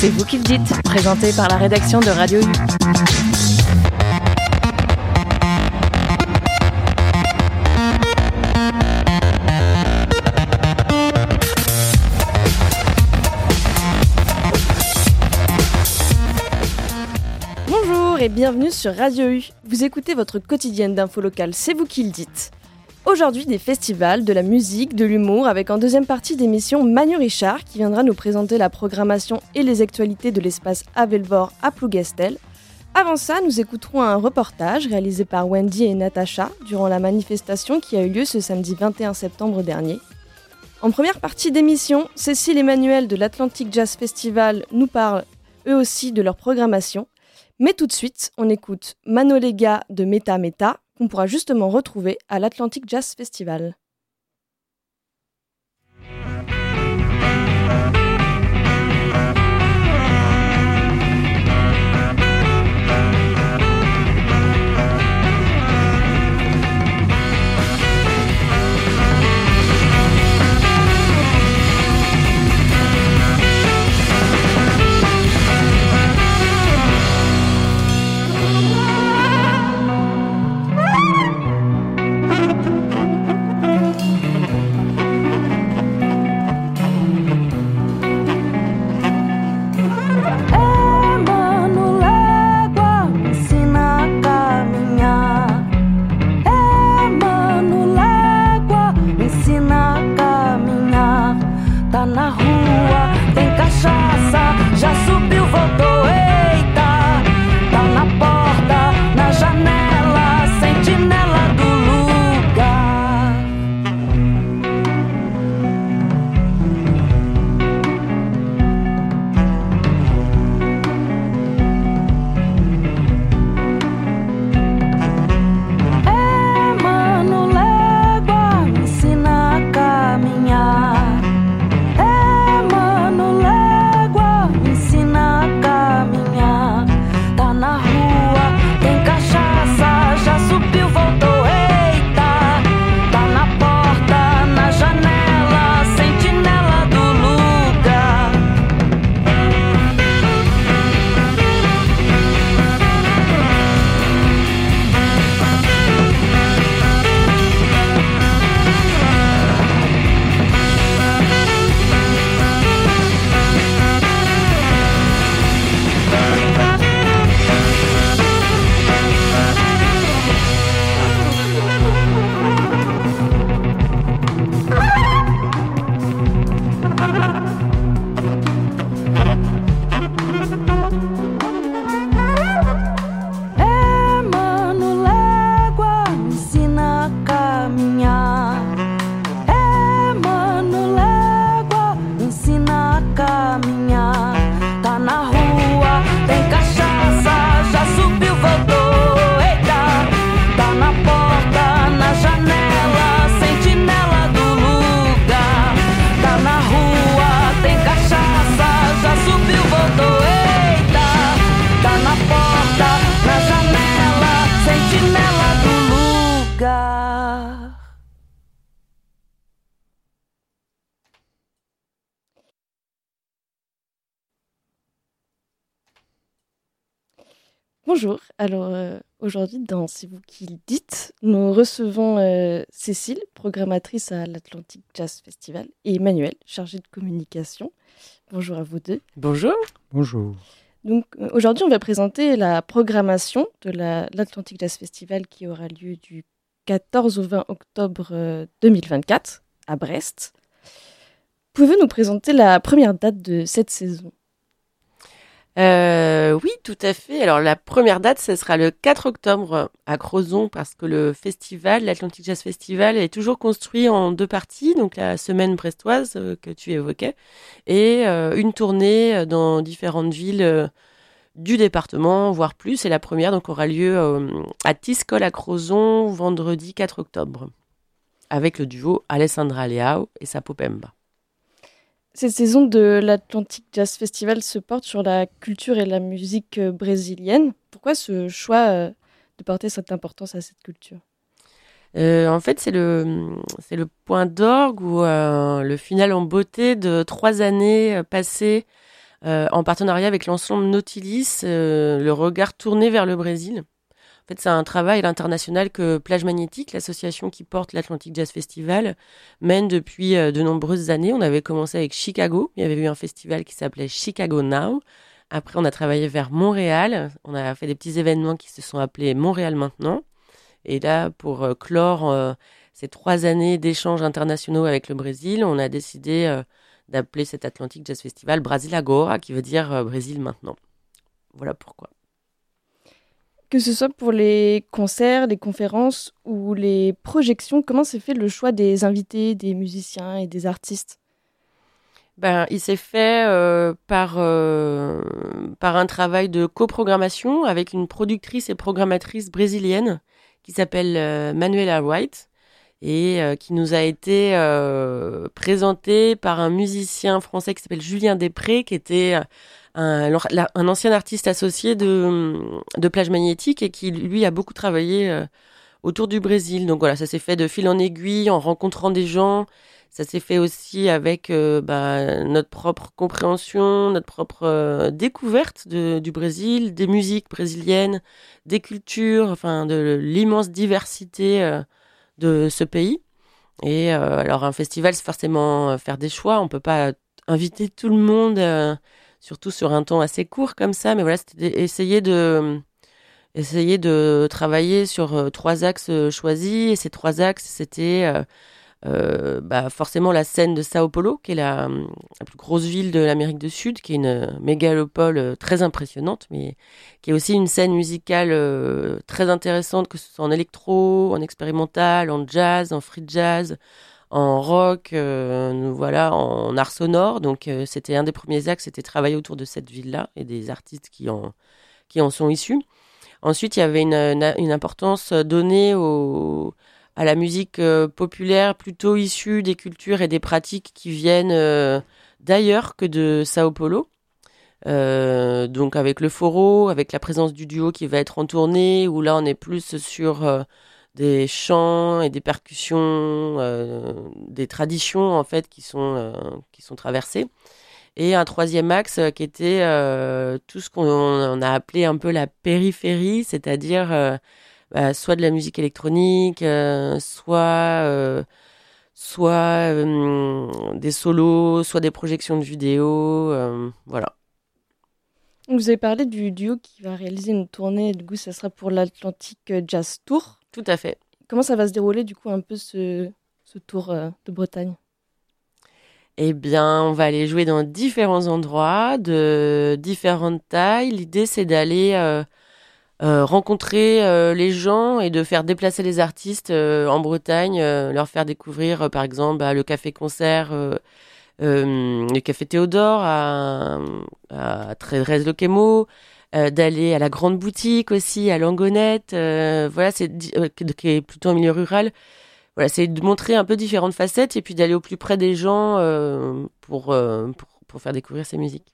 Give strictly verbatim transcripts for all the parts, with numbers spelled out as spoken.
C'est vous qui le dites, présenté par la rédaction de Radio U. Bonjour et bienvenue sur Radio U. Vous écoutez votre quotidienne d'infos locales, c'est vous qui le dites. Aujourd'hui, des festivals, de la musique, de l'humour, avec en deuxième partie d'émission Manu Richard qui viendra nous présenter la programmation et les actualités de l'espace Avelvor à Plougastel. Avant ça, nous écouterons un reportage réalisé par Wendy et Natacha durant la manifestation qui a eu lieu ce samedi vingt et un septembre dernier. En première partie d'émission, Cécile et Manuel de l'Atlantic Jazz Festival nous parlent eux aussi de leur programmation. Mais tout de suite, on écoute Manolega de Meta Meta, qu'on pourra justement retrouver à l'Atlantic Jazz Festival. Bonjour, alors euh, aujourd'hui dans C'est vous qui le dites, nous recevons euh, Cécile, programmatrice à l'Atlantic Jazz Festival, et Emmanuel, chargé de communication. Bonjour à vous deux. Bonjour. Bonjour. Donc euh, aujourd'hui on va présenter la programmation de la, l'Atlantic Jazz Festival qui aura lieu du quatorze au vingt octobre euh, deux mille vingt-quatre à Brest. Pouvez-vous nous présenter la première date de cette saison ? Euh, oui, tout à fait. Alors, la première date, ce sera le quatre octobre à Crozon, parce que le festival, l'Atlantic Jazz Festival, est toujours construit en deux parties. Donc, la semaine brestoise euh, que tu évoquais et euh, une tournée dans différentes villes euh, du département, voire plus. Et la première, donc, aura lieu euh, à Tiscol à Crozon, vendredi quatre octobre, avec le duo Alessandra Leao et Sapo Pemba. Cette saison de l'Atlantic Jazz Festival se porte sur la culture et la musique brésilienne. Pourquoi ce choix de porter cette importance à cette culture ? Euh, en fait, c'est le, c'est le point d'orgue ou euh, le final en beauté de trois années passées euh, en partenariat avec l'ensemble Nautilis, euh, le regard tourné vers le Brésil. En fait, c'est un travail à l'international que Plage Magnétique, l'association qui porte l'Atlantic Jazz Festival, mène depuis euh, de nombreuses années. On avait commencé avec Chicago. Il y avait eu un festival qui s'appelait Chicago Now. Après, on a travaillé vers Montréal. On a fait des petits événements qui se sont appelés Montréal Maintenant. Et là, pour euh, clore euh, ces trois années d'échanges internationaux avec le Brésil, on a décidé euh, d'appeler cet Atlantic Jazz Festival Brasil Agora, qui veut dire euh, Brésil maintenant. Voilà pourquoi. Que ce soit pour les concerts, les conférences ou les projections, comment s'est fait le choix des invités, des musiciens et des artistes ? Ben, il s'est fait euh, par, euh, par un travail de coprogrammation avec une productrice et programmatrice brésilienne qui s'appelle euh, Manuela White et euh, qui nous a été euh, présentée par un musicien français qui s'appelle Julien Després, qui était un, un ancien artiste associé de, de Plage Magnétique et qui, lui, a beaucoup travaillé euh, autour du Brésil. Donc voilà, ça s'est fait de fil en aiguille, en rencontrant des gens. Ça s'est fait aussi avec euh, bah, notre propre compréhension, notre propre euh, découverte de, du Brésil, des musiques brésiliennes, des cultures, enfin de l'immense diversité euh, de ce pays. Et euh, alors un festival, c'est forcément faire des choix. On peut pas inviter tout le monde, euh, surtout sur un temps assez court comme ça. Mais voilà, c'était essayer de essayer de travailler sur euh, trois axes euh, choisis. Et ces trois axes, c'était euh, Euh, bah forcément la scène de Sao Paulo, qui est la, la plus grosse ville de l'Amérique du Sud, qui est une mégalopole euh, très impressionnante, mais qui est aussi une scène musicale euh, très intéressante, que ce soit en électro, en expérimental, en jazz, en free jazz, en rock, euh, voilà, en art sonore. Donc euh, c'était un des premiers axes, c'était travailler autour de cette ville-là et des artistes qui en, qui en sont issus. Ensuite, il y avait une, une, une importance donnée au à la musique euh, populaire plutôt issue des cultures et des pratiques qui viennent euh, d'ailleurs que de Sao Paulo. Euh, donc avec le foro, avec la présence du duo qui va être en tournée, où là on est plus sur euh, des chants et des percussions, euh, des traditions en fait qui sont, euh, qui sont traversées. Et un troisième axe euh, qui était euh, tout ce qu'on on a appelé un peu la périphérie, c'est-à-dire euh, bah, soit de la musique électronique, euh, soit euh, soit euh, des solos, soit des projections de vidéos, euh, voilà. Vous avez parlé du duo qui va réaliser une tournée, du coup ça sera pour l'Atlantic Jazz Tour. Tout à fait. Comment ça va se dérouler du coup un peu ce, ce tour euh, de Bretagne ? Eh bien, on va aller jouer dans différents endroits, de différentes tailles. L'idée, c'est d'aller euh, Euh, rencontrer euh, les gens et de faire déplacer les artistes euh, en Bretagne, euh, leur faire découvrir euh, par exemple bah, le café-concert, euh, euh, le café Théodore à, à Thérèse Le Quémau, euh, d'aller à la grande boutique aussi à Langonette, euh, voilà, c'est euh, qui est plutôt en milieu rural. Voilà, c'est de montrer un peu différentes facettes et puis d'aller au plus près des gens euh, pour, euh, pour pour faire découvrir ces musiques.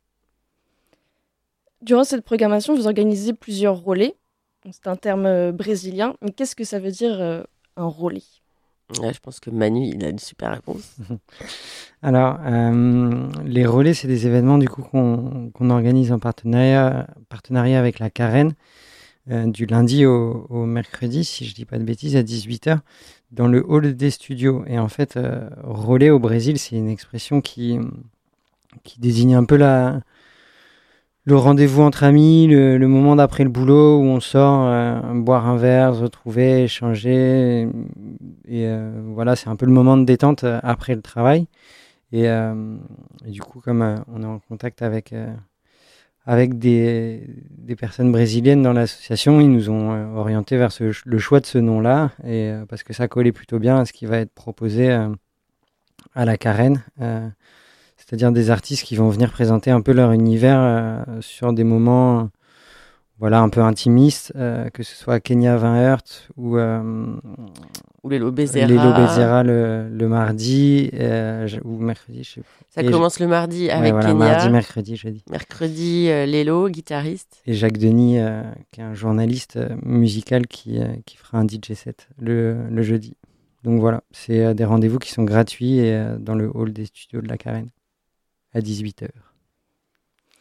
Durant cette programmation, vous organisez plusieurs relais. C'est un terme euh, brésilien, mais qu'est-ce que ça veut dire euh, un relais ? Ouais, je pense que Manu, il a une super réponse. Alors, euh, les relais, c'est des événements du coup qu'on, qu'on organise en partenariat, partenariat avec la Carène, euh, du lundi au, au mercredi, si je dis pas de bêtises, à dix-huit heures, dans le hall des studios. Et en fait, euh, relais au Brésil, c'est une expression qui, qui désigne un peu la, le rendez-vous entre amis, le, le moment d'après le boulot où on sort euh, boire un verre, se retrouver, échanger. Et, et euh, voilà, c'est un peu le moment de détente euh, après le travail. Et, euh, et du coup, comme euh, on est en contact avec, euh, avec des, des personnes brésiliennes dans l'association, ils nous ont euh, orientés vers ce, le choix de ce nom-là, et, euh, parce que ça collait plutôt bien à ce qui va être proposé euh, à la Carène. Euh, c'est-à-dire des artistes qui vont venir présenter un peu leur univers euh, sur des moments voilà, un peu intimistes, euh, que ce soit à Kenya vingt Hertz ou, euh, ou les Lobezera, les Lobezera le, le mardi euh, ou mercredi, je sais plus. Ça et commence je... le mardi avec ouais, voilà, Kenya. Mardi, mercredi, jeudi. Mercredi, euh, Lélo, guitariste. Et Jacques Denis, euh, qui est un journaliste euh, musical qui, euh, qui fera un D J set le, le jeudi. Donc voilà, c'est euh, des rendez-vous qui sont gratuits et euh, dans le hall des studios de la Carène. À dix-huit heures.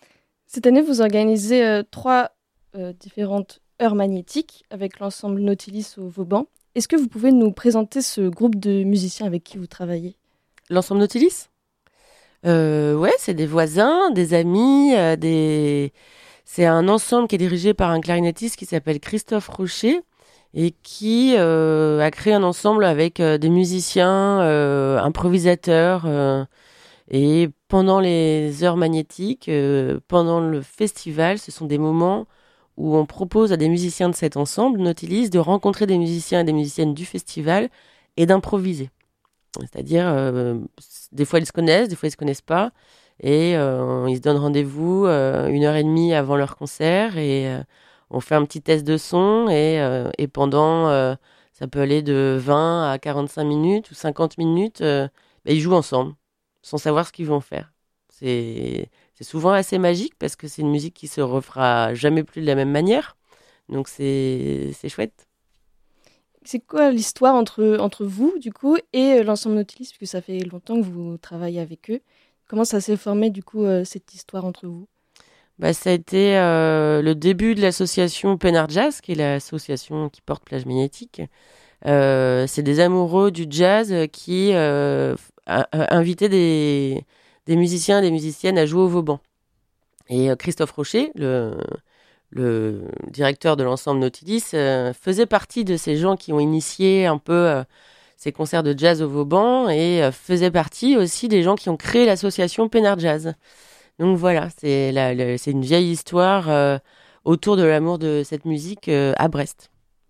Cette année, vous organisez euh, trois euh, différentes heures magnétiques avec l'ensemble Nautilus au Vauban. Est-ce que vous pouvez nous présenter ce groupe de musiciens avec qui vous travaillez ? L'ensemble Nautilus ? euh, Ouais, c'est des voisins, des amis, euh, des... c'est un ensemble qui est dirigé par un clarinettiste qui s'appelle Christophe Rocher et qui euh, a créé un ensemble avec euh, des musiciens, euh, improvisateurs. Euh, et pendant les heures magnétiques, euh, pendant le festival, ce sont des moments où on propose à des musiciens de cet ensemble, Nautilus, de rencontrer des musiciens et des musiciennes du festival et d'improviser. C'est-à-dire, euh, des fois ils se connaissent, des fois ils se connaissent pas, et euh, ils se donnent rendez-vous euh, une heure et demie avant leur concert, et euh, on fait un petit test de son, et, euh, et pendant, euh, ça peut aller de vingt à quarante-cinq minutes ou cinquante minutes, euh, bah, ils jouent ensemble, sans savoir ce qu'ils vont faire. C'est... C'est souvent assez magique parce que c'est une musique qui se refera jamais plus de la même manière. Donc c'est, c'est chouette. C'est quoi l'histoire entre, entre vous, du coup, et l'ensemble Nautilus, puisque ça fait longtemps que vous travaillez avec eux. Comment ça s'est formé, du coup, euh, cette histoire entre vous ? Bah, ça a été euh, le début de l'association Penard Jazz, qui est l'association qui porte Plage Magnétique. Euh, c'est des amoureux du jazz qui euh, a, a invité des... des musiciens et des musiciennes à jouer au Vauban. Et euh, Christophe Rocher, le, le directeur de l'ensemble Nautilus, euh, faisait partie de ces gens qui ont initié un peu euh, ces concerts de jazz au Vauban et euh, faisait partie aussi des gens qui ont créé l'association Penard Jazz. Donc voilà, c'est, la, la, c'est une vieille histoire euh, autour de l'amour de cette musique euh, à Brest.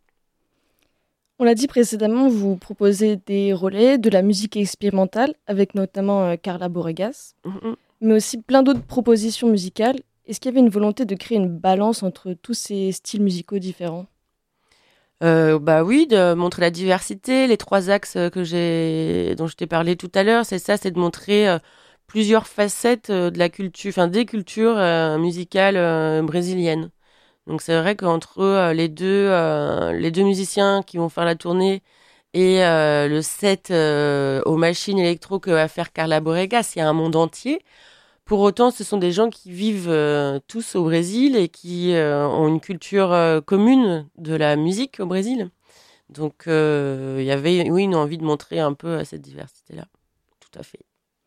On l'a dit précédemment, vous proposez des relais, de la musique expérimentale, avec notamment euh, Carla Boregas, mm-hmm. mais aussi plein d'autres propositions musicales. Est-ce qu'il y avait une volonté de créer une balance entre tous ces styles musicaux différents ? euh, Bah oui, de montrer la diversité, les trois axes que j'ai, dont je t'ai parlé tout à l'heure, c'est ça, c'est de montrer euh, plusieurs facettes euh, de la culture, enfin des cultures euh, musicales euh, brésiliennes. Donc c'est vrai qu'entre euh, les deux euh, les deux musiciens qui vont faire la tournée et euh, le set euh, aux machines électro que va faire Carla Boregas, il y a un monde entier. Pour autant, ce sont des gens qui vivent euh, tous au Brésil et qui euh, ont une culture euh, commune de la musique au Brésil. Donc euh, il y avait oui une envie de montrer un peu cette diversité-là. Tout à fait.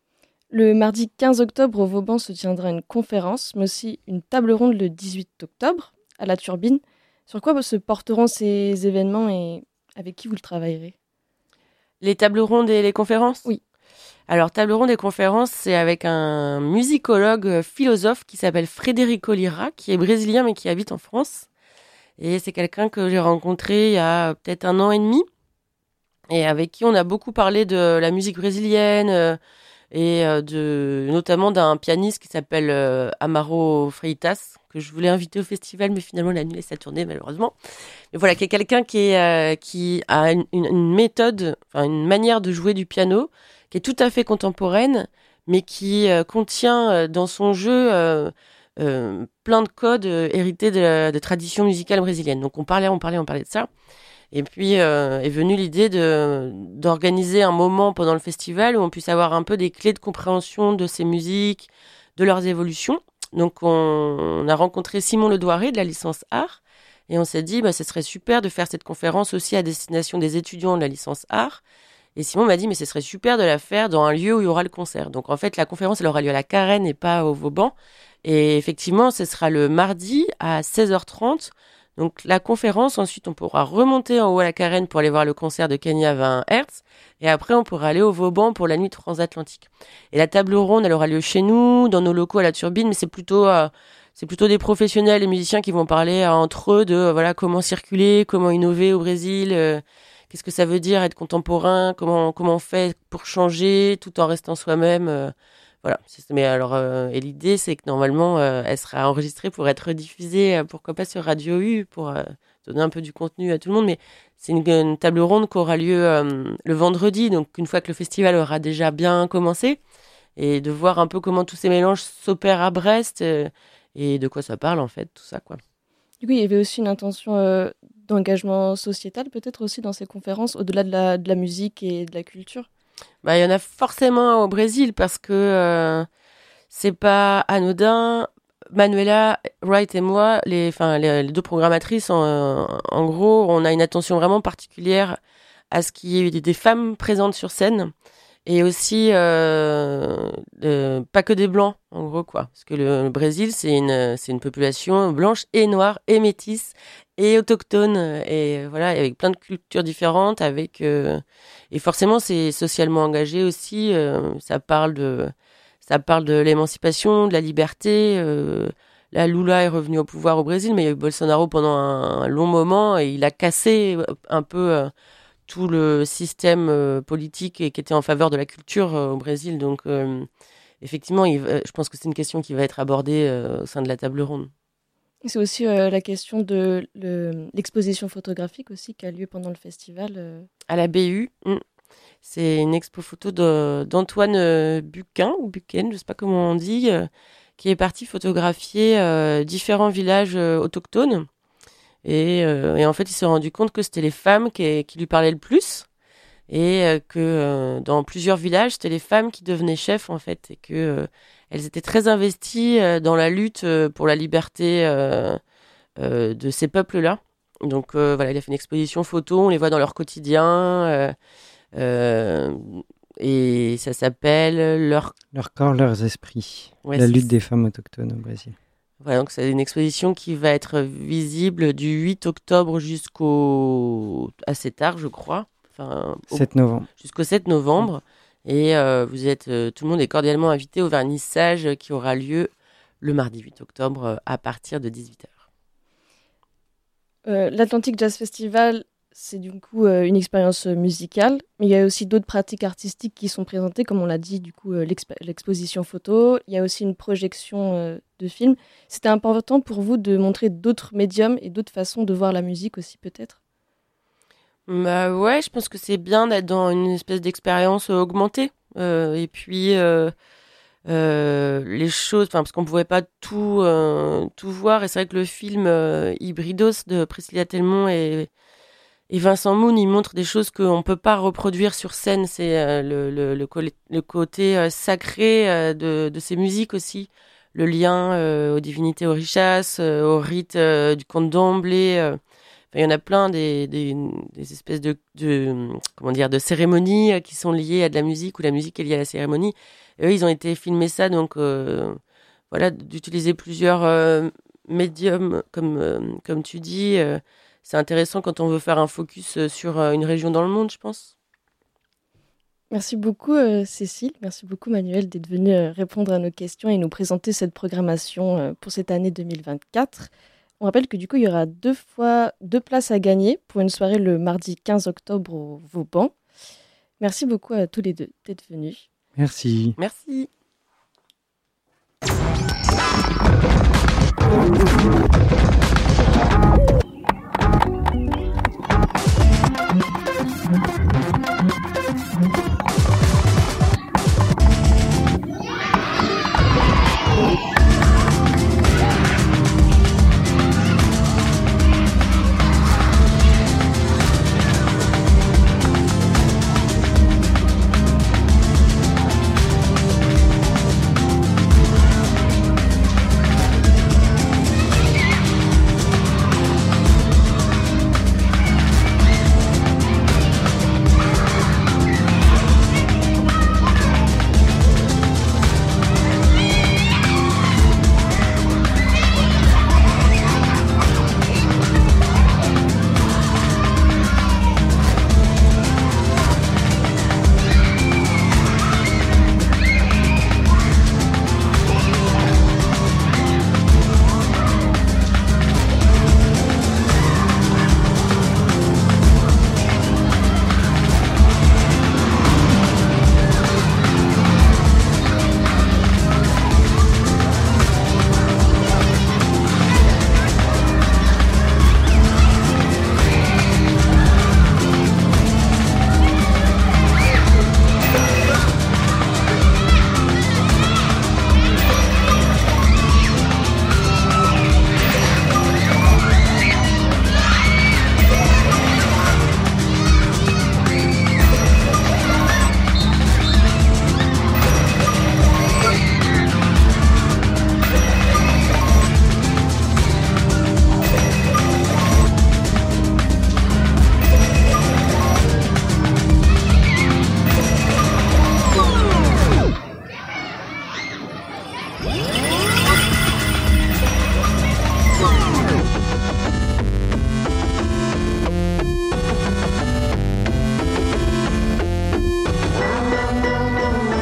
Le mardi quinze octobre au Vauban se tiendra une conférence, mais aussi une table ronde le dix-huit octobre. À la Turbine. Sur quoi se porteront ces événements et avec qui vous le travaillerez ? Les tables rondes et les conférences ? Oui. Alors, table ronde et conférences, c'est avec un musicologue philosophe qui s'appelle Frederico Lira, qui est brésilien mais qui habite en France. Et c'est quelqu'un que j'ai rencontré il y a peut-être un an et demi et avec qui on a beaucoup parlé de la musique brésilienne euh, et euh, de, notamment d'un pianiste qui s'appelle euh, Amaro Freitas, que je voulais inviter au festival, mais finalement, il a annulé sa tournée, malheureusement. Mais voilà, qui est quelqu'un qui, est, euh, qui a une, une méthode, enfin, une manière de jouer du piano qui est tout à fait contemporaine, mais qui euh, contient euh, dans son jeu euh, euh, plein de codes euh, hérités de, la, de traditions musicales brésiliennes. Donc, on parlait, on parlait, on parlait de ça. Et puis euh, est venue l'idée de, d'organiser un moment pendant le festival où on puisse avoir un peu des clés de compréhension de ces musiques, de leurs évolutions. Donc, on, on a rencontré Simon Ledouaré de la licence art et on s'est dit, bah, ce serait super de faire cette conférence aussi à destination des étudiants de la licence art. Et Simon m'a dit, mais ce serait super de la faire dans un lieu où il y aura le concert. Donc, en fait, la conférence, elle aura lieu à la Carène et pas au Vauban. Et effectivement, ce sera le mardi à seize heures trente. Donc, la conférence, ensuite, on pourra remonter en haut à la Carène pour aller voir le concert de Kenya vingt Hertz. Et après, on pourra aller au Vauban pour la nuit transatlantique. Et la table ronde, elle aura lieu chez nous, dans nos locaux à la Turbine, mais c'est plutôt, euh, c'est plutôt des professionnels et musiciens qui vont parler euh, entre eux de euh, voilà comment circuler, comment innover au Brésil, euh, qu'est-ce que ça veut dire être contemporain, comment, comment on fait pour changer tout en restant soi-même. Euh, Voilà. Mais alors, euh, et l'idée, c'est que normalement, euh, elle sera enregistrée pour être diffusée, euh, pourquoi pas sur Radio U, pour euh, donner un peu du contenu à tout le monde. Mais c'est une, une table ronde qui aura lieu euh, le vendredi, donc une fois que le festival aura déjà bien commencé, et de voir un peu comment tous ces mélanges s'opèrent à Brest euh, et de quoi ça parle en fait, tout ça, quoi. Du coup, il y avait aussi une intention euh, d'engagement sociétal, peut-être aussi dans ces conférences, au-delà de la, de la musique et de la culture. Bah, il y en a forcément au Brésil parce que euh, c'est pas anodin. Manuela Wright et moi, les, enfin, les, les deux programmatrices, en, en gros, on a une attention vraiment particulière à ce qu'il y ait des femmes présentes sur scène. Et aussi, euh, euh, pas que des blancs, en gros, quoi. Parce que le, le Brésil, c'est une, c'est une population blanche et noire et métisse et autochtone. Et voilà, avec plein de cultures différentes. Avec, euh, et forcément, c'est socialement engagé aussi. Euh, ça parle de, ça parle de l'émancipation, de la liberté. Euh, là, Lula est revenu au pouvoir au Brésil, mais il y a eu Bolsonaro pendant un, un long moment et il a cassé un peu... Euh, tout le système euh, politique qui était en faveur de la culture euh, au Brésil. Donc, euh, effectivement, il, euh, je pense que c'est une question qui va être abordée euh, au sein de la table ronde. C'est aussi euh, la question de le, l'exposition photographique aussi qui a lieu pendant le festival. Euh... À la B U, mm. C'est une expo photo de, d'Antoine Buquin, ou Buquen, je ne sais pas comment on dit, euh, qui est parti photographier euh, différents villages euh, autochtones. Et, euh, et en fait, il s'est rendu compte que c'était les femmes qui, qui lui parlaient le plus et euh, que euh, dans plusieurs villages, c'était les femmes qui devenaient chefs en fait et que euh, elles étaient très investies euh, dans la lutte euh, pour la liberté euh, euh, de ces peuples-là. Donc euh, voilà, il a fait une exposition photo, on les voit dans leur quotidien euh, euh, et ça s'appelle leur Leur corps, leurs esprits. Ouais, la c'est... lutte des femmes autochtones au Brésil. Voilà, donc c'est une exposition qui va être visible du huit octobre jusqu'au assez tard, je crois. Enfin, au... sept novembre. Jusqu'au sept novembre. Et euh, vous êtes, euh, tout le monde est cordialement invité au vernissage qui aura lieu le mardi huit octobre euh, à partir de dix-huit heures. Euh, L'Atlantic Jazz Festival, c'est du coup euh, une expérience musicale, mais il y a aussi d'autres pratiques artistiques qui sont présentées, comme on l'a dit, du coup euh, l'exp- l'exposition photo. Il y a aussi une projection euh, de films. C'était important pour vous de montrer d'autres médiums et d'autres façons de voir la musique aussi, peut-être ? Bah ouais, je pense que c'est bien d'être dans une espèce d'expérience euh, augmentée. Euh, et puis euh, euh, les choses, enfin parce qu'on pouvait pas tout euh, tout voir. Et c'est vrai que le film euh, Hybridos de Priscilla Telmont et Et Vincent Moon, il montre des choses qu'on ne peut pas reproduire sur scène. C'est euh, le, le, le, co- le côté euh, sacré euh, de, de ces musiques aussi. Le lien euh, aux divinités orishas, euh, au rite euh, du conte d'Omblé. Euh. Enfin, il y en a plein des, des, des espèces de, de, comment dire, de cérémonies euh, qui sont liées à de la musique ou la musique est liée à la cérémonie. Et eux, ils ont été filmés ça, donc euh, voilà, d'utiliser plusieurs euh, médiums, comme, euh, comme tu dis. Euh, C'est intéressant quand on veut faire un focus sur une région dans le monde, je pense. Merci beaucoup euh, Cécile, merci beaucoup Manuel d'être venu euh, répondre à nos questions et nous présenter cette programmation euh, pour cette année deux mille vingt-quatre. On rappelle que du coup il y aura deux fois deux places à gagner pour une soirée le mardi quinze octobre au Vauban. Merci beaucoup à tous les deux d'être venus. Merci. Merci.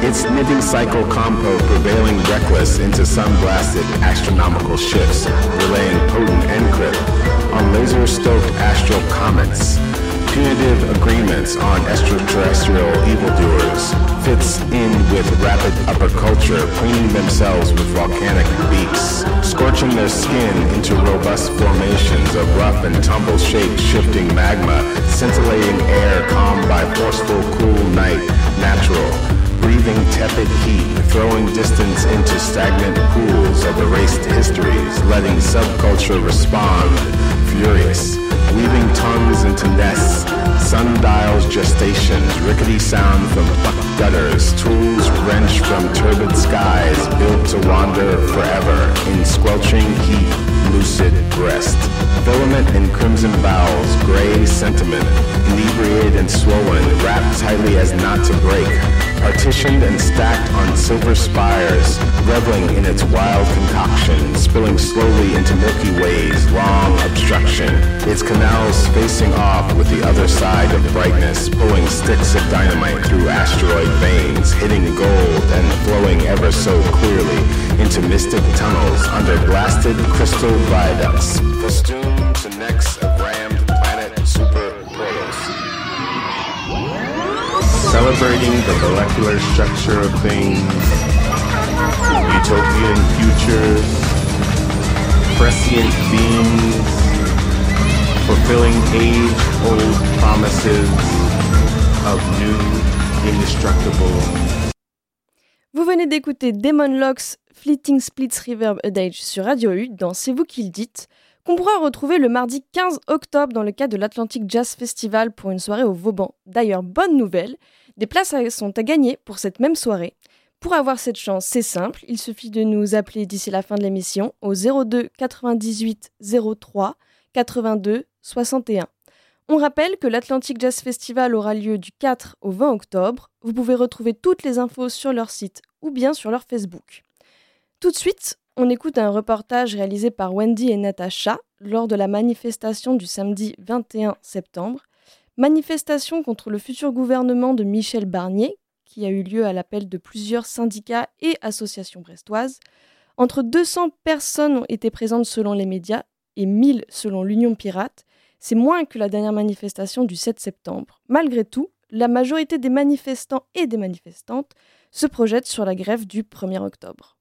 Its knitting cycle compo prevailing reckless into sun-blasted astronomical shifts, relaying potent encrypt on laser-stoked astral comets. Punitive agreements on extraterrestrial evildoers fits in with rapid upper culture, preening themselves with volcanic beaks, scorching their skin into robust formations of rough and tumble-shaped shifting magma, scintillating air calmed by forceful cool night, natural, breathing tepid heat, throwing distance into stagnant pools of erased histories, letting subculture respond, furious, weaving tongues into nests, sundials gestations, rickety sound from plucked gutters, tools wrenched from turbid skies, built to wander forever in squelching heat, lucid breast. Filament in crimson bowels, gray sentiment, inebriated and swollen, wrapped tightly as not to break, partitioned and stacked on silver spires, reveling in its wild concoction, spilling slowly into Milky Way's long obstruction, its canals facing off with the other side of brightness, pulling sticks of dynamite through asteroid veins, hitting gold and flowing ever so clearly into mystic tunnels under blasted crystal viaducts, festooned to necks of rammed planet super portals. Celebrating the molecular structure of things, utopian futures, prescient beings, fulfilling age-old promises of new, indestructible. Vous venez d'écouter Demon Locks Fleeting Splits Reverb Adage sur Radio U dans C'est vous qui le dites, qu'on pourra retrouver le mardi quinze octobre dans le cadre de l'Atlantic Jazz Festival pour une soirée au Vauban. D'ailleurs, bonne nouvelle, des places sont à gagner pour cette même soirée. Pour avoir cette chance, c'est simple, il suffit de nous appeler d'ici la fin de l'émission au zéro deux quatre-vingt-dix-huit zéro trois quatre-vingt-deux soixante et un. On rappelle que l'Atlantic Jazz Festival aura lieu du quatre au vingt octobre. Vous pouvez retrouver toutes les infos sur leur site ou bien sur leur Facebook. Tout de suite, on écoute un reportage réalisé par Wendy et Natacha lors de la manifestation du samedi vingt et un septembre. Manifestation contre le futur gouvernement de Michel Barnier, qui a eu lieu à l'appel de plusieurs syndicats et associations brestoises. Entre deux cents personnes ont été présentes selon les médias et mille selon l'Union Pirate. C'est moins que la dernière manifestation du sept septembre. Malgré tout, la majorité des manifestants et des manifestantes se projettent sur la grève du premier octobre.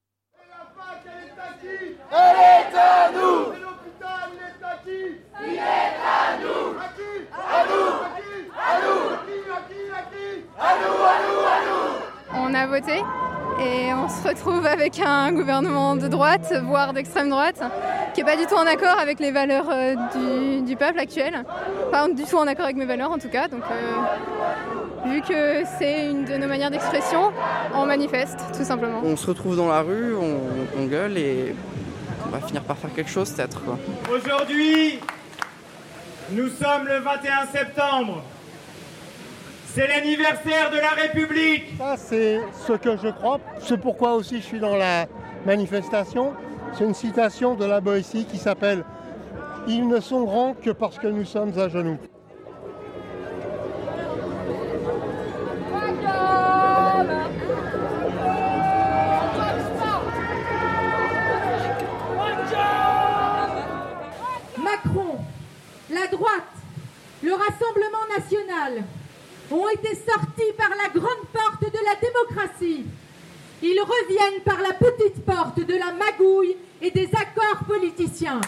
Elle est à nous! Et l'hôpital, il est à qui? Il est à nous! À qui? À nous! À nous! À qui? À qui? À qui? À nous! À nous! À nous! On a voté et on se retrouve avec un gouvernement de droite, voire d'extrême droite, qui n'est pas du tout en accord avec les valeurs euh, du, du peuple actuel. Pas du tout en accord avec mes valeurs en tout cas. Donc, euh, vu que c'est une de nos manières d'expression, on manifeste tout simplement. On se retrouve dans la rue, on, on gueule et on va finir par faire quelque chose peut-être, quoi. Aujourd'hui, nous sommes le vingt et un septembre. C'est l'anniversaire de la République. Ça, c'est ce que je crois. C'est pourquoi aussi je suis dans la manifestation. C'est une citation de la Boétie qui s'appelle « Ils ne sont grands que parce que nous sommes à genoux ». Macron, la droite, le Rassemblement national ont été sortis par la grande porte de la démocratie. Ils reviennent par la petite porte de la magouille et des accords politiciens.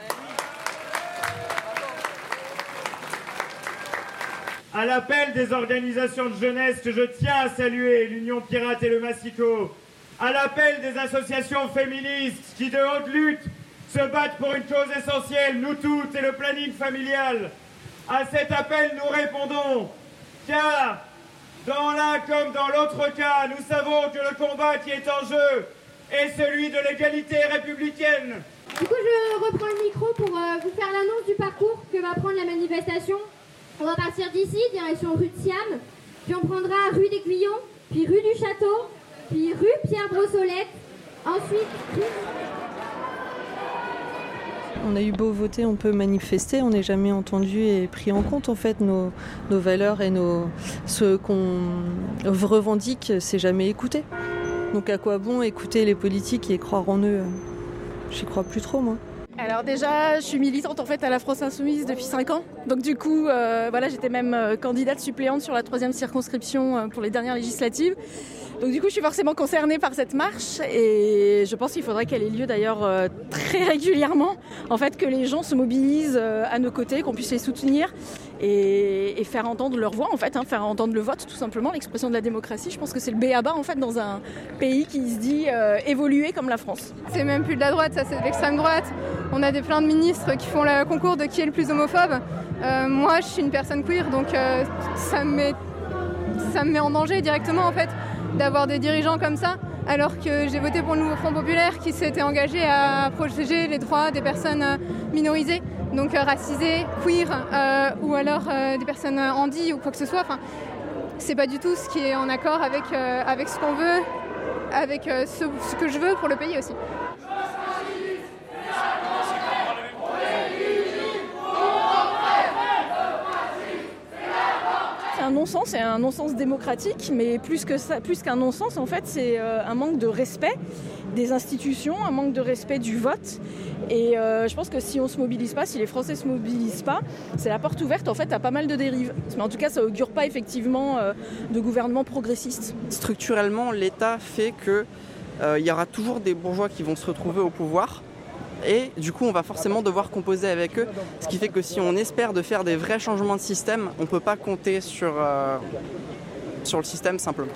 À l'appel des organisations de jeunesse que je tiens à saluer, l'Union Pirate et le Massico, à l'appel des associations féministes qui de haute lutte se battent pour une chose essentielle, nous toutes, et le planning familial. À cet appel, nous répondons, car dans l'un comme dans l'autre cas, nous savons que le combat qui est en jeu est celui de l'égalité républicaine. Du coup, je reprends le micro pour euh, vous faire l'annonce du parcours que va prendre la manifestation. On va partir d'ici, direction rue de Siam, puis on prendra rue d'Aiguillon, puis rue du Château, puis rue Pierre Brossolette, ensuite rue... On a eu beau voter, on peut manifester, on n'est jamais entendu et pris en compte en fait nos, nos valeurs et nos, ce qu'on revendique, c'est jamais écouté. Donc à quoi bon écouter les politiques et croire en eux? J'y crois plus trop moi. Alors déjà, je suis militante en fait à la France Insoumise depuis cinq ans. Donc du coup, euh, voilà, j'étais même euh, candidate suppléante sur la troisième circonscription euh, pour les dernières législatives. Donc du coup, je suis forcément concernée par cette marche et je pense qu'il faudrait qu'elle ait lieu d'ailleurs euh, très régulièrement. En fait, que les gens se mobilisent euh, à nos côtés, qu'on puisse les soutenir et, et faire entendre leur voix, en fait, hein, faire entendre le vote, tout simplement, l'expression de la démocratie. Je pense que c'est le b a ba en fait dans un pays qui se dit euh, évoluer comme la France. C'est même plus de la droite, ça c'est de l'extrême droite. On a des plein de ministres qui font le concours de qui est le plus homophobe. Euh, moi, je suis une personne queer, donc euh, ça me met, ça me met en danger directement en fait. D'avoir des dirigeants comme ça, alors que j'ai voté pour le nouveau Front Populaire qui s'était engagé à protéger les droits des personnes minorisées, donc euh, racisées, queer, euh, ou alors euh, des personnes handy ou quoi que ce soit. Enfin, c'est pas du tout ce qui est en accord avec, euh, avec ce qu'on veut, avec euh, ce, ce que je veux pour le pays aussi. Un non-sens, c'est un non-sens démocratique, mais plus que ça, plus qu'un non-sens, en fait, c'est euh, un manque de respect des institutions, un manque de respect du vote. Et euh, je pense que si on se mobilise pas, si les Français se mobilisent pas, c'est la porte ouverte en fait à pas mal de dérives. Mais en tout cas, ça augure pas effectivement euh, de gouvernement progressiste. Structurellement, l'État fait que euh, il y aura toujours des bourgeois qui vont se retrouver au pouvoir. Et du coup, on va forcément devoir composer avec eux. Ce qui fait que si on espère de faire des vrais changements de système, on ne peut pas compter sur, euh, sur le système simplement.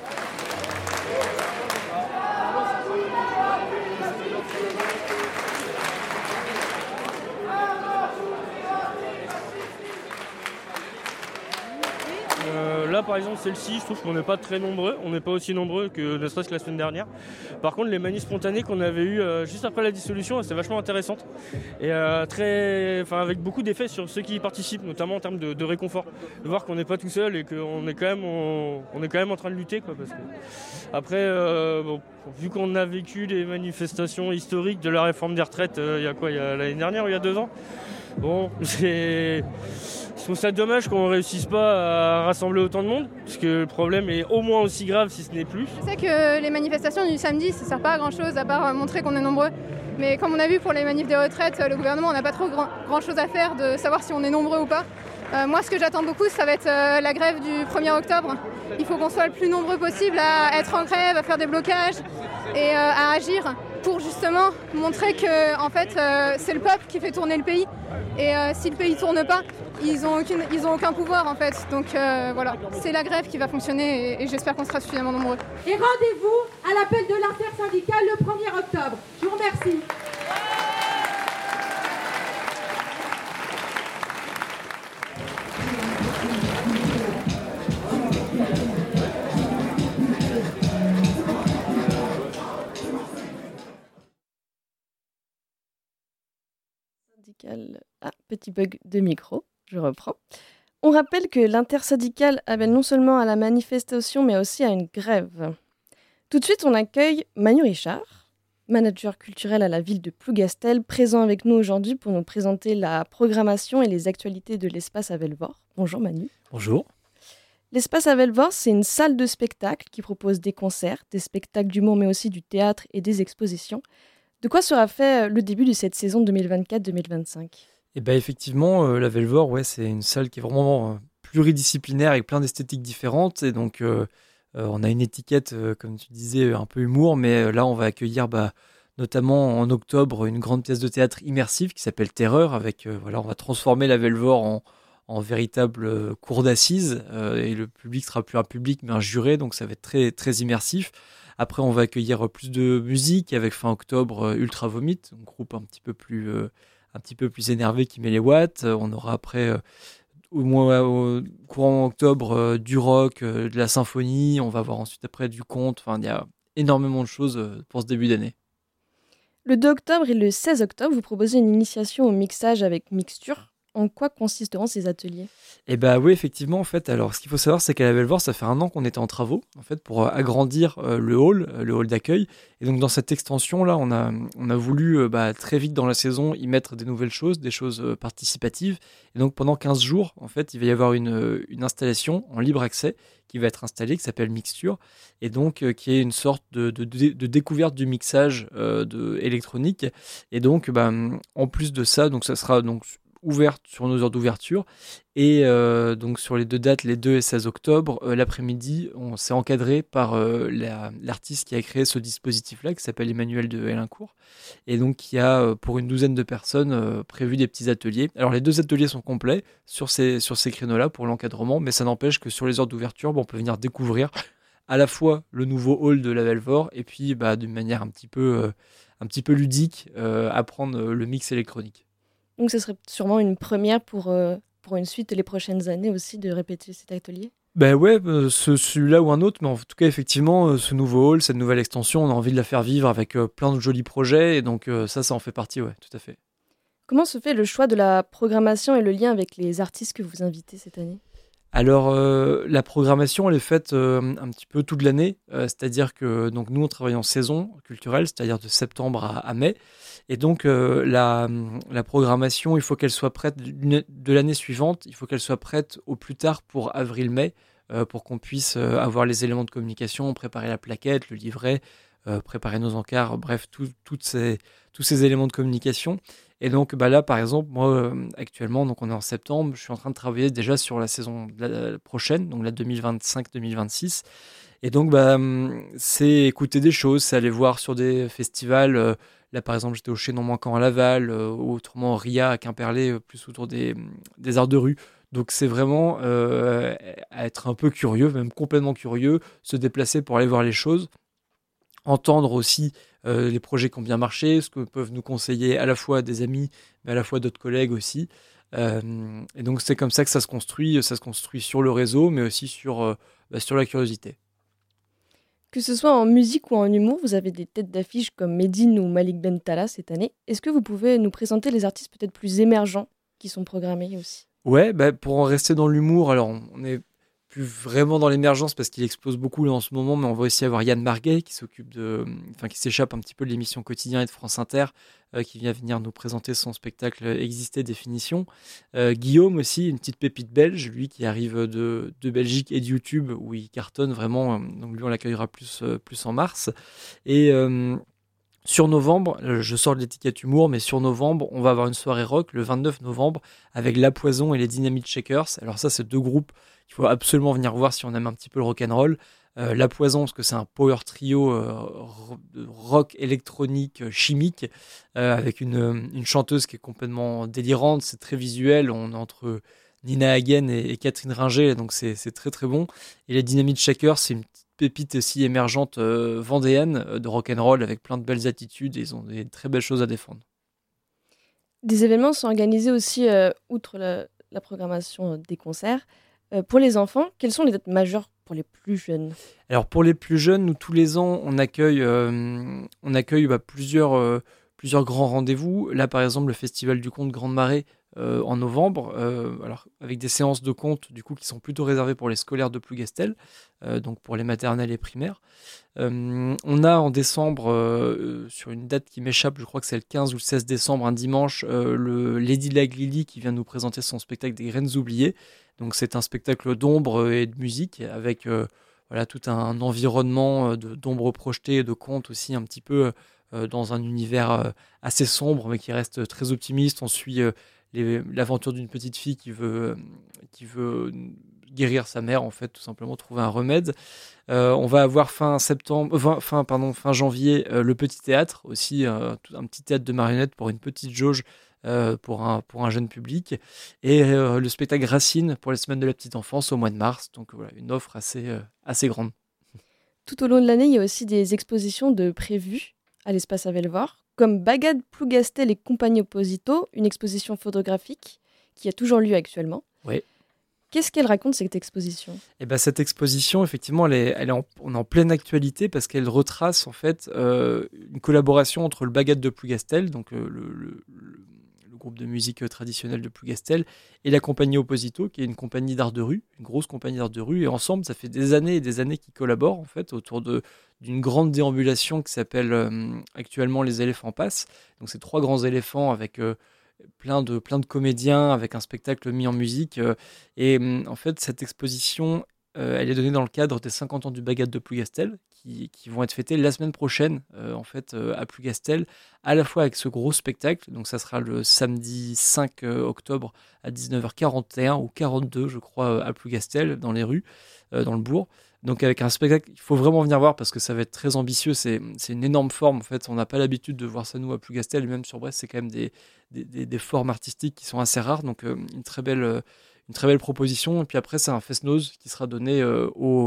Euh, là par exemple celle-ci, je trouve qu'on n'est pas très nombreux, on n'est pas aussi nombreux que ne serait-ce que la semaine dernière. Par contre les manifs spontanés qu'on avait eu euh, juste après la dissolution, c'était vachement intéressante et euh, très, enfin avec beaucoup d'effets sur ceux qui y participent, notamment en termes de, de réconfort, de voir qu'on n'est pas tout seul et qu'on est quand même, on, on est quand même en train de lutter quoi, parce que après euh, bon, vu qu'on a vécu les manifestations historiques de la réforme des retraites, il euh, y a quoi, il y a l'année dernière ou il y a deux ans. Bon, c'est... je trouve ça dommage qu'on ne réussisse pas à rassembler autant de monde, parce que le problème est au moins aussi grave, si ce n'est plus. Je sais que les manifestations du samedi, ça ne sert pas à grand-chose, à part montrer qu'on est nombreux. Mais comme on a vu pour les manifs des retraites, le gouvernement n'a pas trop grand, grand-chose à faire de savoir si on est nombreux ou pas. Euh, moi, ce que j'attends beaucoup, ça va être euh, la grève du premier octobre. Il faut qu'on soit le plus nombreux possible à être en grève, à faire des blocages et euh, à agir pour justement montrer que en fait, euh, c'est le peuple qui fait tourner le pays. Et euh, si le pays ne tourne pas, ils n'ont aucune, ils ont aucun pouvoir en fait. Donc euh, voilà, c'est la grève qui va fonctionner et, et j'espère qu'on sera suffisamment nombreux. Et rendez-vous à l'appel de l'intersyndicale le premier octobre. Je vous remercie. Ah, petit bug de micro, je reprends. On rappelle que l'intersyndicale appelle non seulement à la manifestation, mais aussi à une grève. Tout de suite, on accueille Manu Richard, manager culturel à la ville de Plougastel, présent avec nous aujourd'hui pour nous présenter la programmation et les actualités de l'espace à Velvor. Bonjour Manu. Bonjour. L'espace à Velvor, c'est une salle de spectacle qui propose des concerts, des spectacles d'humour, mais aussi du théâtre et des expositions. De quoi sera fait le début de cette saison deux mille vingt-quatre deux mille vingt-cinq ? Eh ben effectivement, euh, la Velvor, ouais, c'est une salle qui est vraiment euh, pluridisciplinaire avec plein d'esthétiques différentes. Et donc, euh, euh, on a une étiquette, euh, comme tu disais, un peu humour. Mais euh, là, on va accueillir bah, notamment en octobre une grande pièce de théâtre immersive qui s'appelle Terreur. Avec, euh, voilà, on va transformer la Velvor en, en véritable euh, cour d'assises. Euh, et le public sera plus un public, mais un juré. Donc, ça va être très, très immersif. Après, on va accueillir plus de musique avec fin octobre euh, Ultra Vomit, un groupe un petit peu plus, euh, un petit peu plus énervé qui met les watts. Euh, on aura après, euh, au moins au courant octobre, euh, du rock, euh, de la symphonie. On va avoir ensuite après du conte. Enfin, il y a énormément de choses euh, pour ce début d'année. Le deux octobre et le seize octobre, vous proposez une initiation au mixage avec Mixture. En quoi consisteront ces ateliers ? Eh bah oui, effectivement, en fait, alors ce qu'il faut savoir, c'est qu'à la Belvoir, ça fait un an qu'on était en travaux, en fait, pour euh, agrandir euh, le hall, euh, le hall d'accueil. Et donc, dans cette extension-là, on a, on a voulu euh, bah, très vite dans la saison y mettre des nouvelles choses, des choses euh, participatives. Et donc, pendant quinze jours, en fait, il va y avoir une, euh, une installation en libre accès qui va être installée, qui s'appelle Mixture, et donc euh, qui est une sorte de, de, de, de découverte du mixage euh, de, électronique. Et donc, bah, en plus de ça, donc ça sera donc ouverte sur nos heures d'ouverture et euh, donc sur les deux dates, les deux et seize octobre, euh, l'après-midi, on s'est encadré par euh, la, l'artiste qui a créé ce dispositif-là, qui s'appelle Emmanuel de Hélincourt, et donc qui a euh, pour une douzaine de personnes euh, prévu des petits ateliers. Alors les deux ateliers sont complets sur ces, sur ces créneaux-là pour l'encadrement, mais ça n'empêche que sur les heures d'ouverture, bon, on peut venir découvrir à la fois le nouveau hall de la Belvoir et puis bah, d'une manière un petit peu, euh, un petit peu ludique, euh, apprendre le mix électronique. Donc ce serait sûrement une première pour, euh, pour une suite les prochaines années aussi de répéter cet atelier. Ben ouais, euh, ce, celui-là ou un autre, mais en tout cas effectivement, euh, ce nouveau hall, cette nouvelle extension, on a envie de la faire vivre avec euh, plein de jolis projets, et donc euh, ça, ça en fait partie, ouais, tout à fait. Comment se fait le choix de la programmation et le lien avec les artistes que vous invitez cette année ? Alors, euh, la programmation, elle est faite euh, un petit peu toute l'année, euh, c'est-à-dire que donc, nous, on travaille en saison culturelle, c'est-à-dire de septembre à, à mai, et donc euh, la, la programmation, il faut qu'elle soit prête de l'année suivante, il faut qu'elle soit prête au plus tard pour avril-mai, euh, pour qu'on puisse euh, avoir les éléments de communication, préparer la plaquette, le livret, euh, préparer nos encarts, bref, tout, toutes ces, tous ces éléments de communication. Et donc bah là, par exemple, moi, euh, actuellement, donc on est en septembre, je suis en train de travailler déjà sur la saison la, la prochaine, donc la deux mille vingt-cinq deux mille vingt-six. Et donc, bah, c'est écouter des choses, c'est aller voir sur des festivals. Euh, là, par exemple, j'étais au Chaînon Manquant à Laval, euh, ou autrement Ria à Quimperlé, euh, plus autour des, des arts de rue. Donc, c'est vraiment euh, être un peu curieux, même complètement curieux, se déplacer pour aller voir les choses. Entendre aussi euh, les projets qui ont bien marché, ce que peuvent nous conseiller à la fois des amis, mais à la fois d'autres collègues aussi. Euh, et donc c'est comme ça que ça se construit, ça se construit sur le réseau, mais aussi sur, euh, bah, sur la curiosité. Que ce soit en musique ou en humour, vous avez des têtes d'affiche comme Medine ou Malik Bentala cette année. Est-ce que vous pouvez nous présenter les artistes peut-être plus émergents qui sont programmés aussi ? Ouais, bah, pour en rester dans l'humour, alors on est plus vraiment dans l'émergence parce qu'il explose beaucoup là en ce moment, mais on va aussi avoir Yann Marguet qui s'occupe de, enfin qui s'échappe un petit peu de l'émission Quotidien et de France Inter, euh, qui vient venir nous présenter son spectacle Exister définition. Euh, Guillaume aussi, une petite pépite belge, lui qui arrive de, de Belgique et de YouTube où il cartonne vraiment, donc lui on l'accueillera plus, euh, plus en mars. Et euh, sur novembre, je sors de l'étiquette humour, mais sur novembre, on va avoir une soirée rock le vingt-neuf novembre avec La Poison et les Dynamite Shakers. Alors ça, c'est deux groupes qu'il faut absolument venir voir si on aime un petit peu le rock'n'roll. Euh, La Poison, parce que c'est un power trio euh, rock électronique euh, chimique euh, avec une, une chanteuse qui est complètement délirante. C'est très visuel. On est entre Nina Hagen et, et Catherine Ringer, donc c'est, c'est très très bon. Et les Dynamite Shakers, c'est une pépite aussi émergente euh, vendéenne euh, de rock'n'roll avec plein de belles attitudes et ils ont des très belles choses à défendre. Des événements sont organisés aussi, euh, outre la, la programmation des concerts. Euh, pour les enfants, quelles sont les dates majeures pour les plus jeunes ? Alors pour les plus jeunes, nous tous les ans, on accueille, euh, on accueille bah, plusieurs, euh, plusieurs grands rendez-vous. Là par exemple, le Festival du Conte Grande Marée euh, en novembre, euh, alors, avec des séances de contes du coup, qui sont plutôt réservées pour les scolaires de Plougastel, euh, donc pour les maternelles et primaires. Euh, on a en décembre, euh, sur une date qui m'échappe, je crois que c'est le quinze ou le seize décembre, un dimanche, euh, le Lady Lag Lily qui vient nous présenter son spectacle des Graines oubliées. Donc c'est un spectacle d'ombre et de musique avec euh, voilà, tout un environnement de, d'ombre projetée et de contes aussi un petit peu euh, dans un univers euh, assez sombre mais qui reste très optimiste. On suit euh, les, l'aventure d'une petite fille qui veut, euh, qui veut guérir sa mère, en fait, tout simplement trouver un remède. Euh, on va avoir fin septembre, fin, fin, pardon, fin janvier, euh, le Petit Théâtre, aussi euh, un petit théâtre de marionnettes pour une petite jauge euh, pour, un, pour un jeune public. Et euh, le spectacle Racine pour les semaines de la petite enfance au mois de mars. Donc voilà, une offre assez, euh, assez grande. Tout au long de l'année, il y a aussi des expositions de prévues à l'espace à Belvoir, comme Bagad Plougastel et compagnie Opposito, une exposition photographique qui a toujours lieu actuellement. Oui. Qu'est-ce qu'elle raconte, cette exposition ? Eh ben, cette exposition, effectivement, elle est, elle est en, on est en pleine actualité parce qu'elle retrace en fait euh, une collaboration entre le Bagad de Plougastel, donc euh, le, le, le groupe de musique traditionnelle de Plougastel, et la compagnie Opposito, qui est une compagnie d'art de rue, une grosse compagnie d'art de rue. Et ensemble, ça fait des années et des années qu'ils collaborent en fait autour de, d'une grande déambulation qui s'appelle euh, actuellement Les Éléphants Passent. Donc, c'est trois grands éléphants avec euh, plein de, plein de comédiens, avec un spectacle mis en musique. Euh, et euh, en fait, cette exposition, euh, elle est donnée dans le cadre des cinquante ans du Bagad de Plougastel, qui, qui vont être fêtés la semaine prochaine, euh, en fait, euh, à Plougastel, à la fois avec ce gros spectacle. Donc, ça sera le samedi cinq octobre à dix-neuf heures quarante et un ou quarante-deux, je crois, à Plougastel, dans les rues, euh, dans le bourg. Donc, avec un spectacle, il faut vraiment venir voir parce que ça va être très ambitieux. C'est, c'est une énorme forme, en fait. On n'a pas l'habitude de voir ça, nous, à Plougastel. Même sur Brest, c'est quand même des, des, des, des formes artistiques qui sont assez rares. Donc, euh, une très belle, euh, une très belle proposition. Et puis après, c'est un fest-noz qui sera donné euh, au...